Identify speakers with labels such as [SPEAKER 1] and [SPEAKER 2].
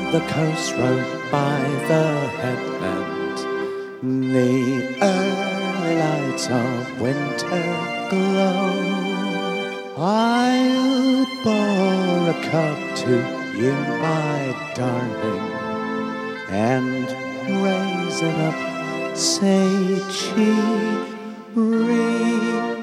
[SPEAKER 1] the coast road by the headland, the early lights of winter glow. I'll pour a cup to you, my darling, and raise it up, say cheery.